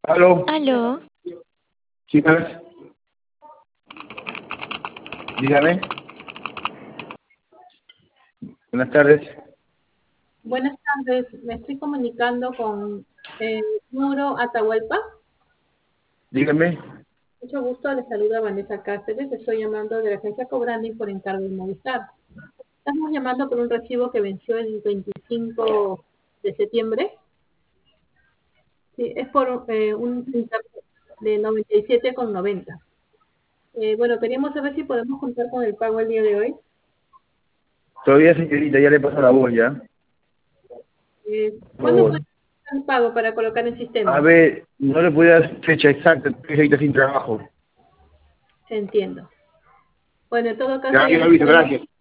Aló, Aló, chicas, dígame. Buenas tardes. Buenas tardes, me estoy comunicando con Muro Atahualpa. Dígame. Mucho gusto, le saluda Vanessa Cáceres, estoy llamando de la agencia Cobranding por encargo de Movistar. Estamos llamando por un recibo que venció el 25 de septiembre. Sí, es por un internet de 97,90. Bueno, queríamos saber si podemos contar con el pago el día de hoy. Todavía, señorita, ya le paso la voz ya. Por ¿Cuándo favor. puede ser el pago para colocar en sistema? A ver, no le puedo dar fecha exacta, estoy ahorita sin trabajo. Entiendo. Bueno, en todo caso, Ya, yo ya lo le aviso, estoy gracias.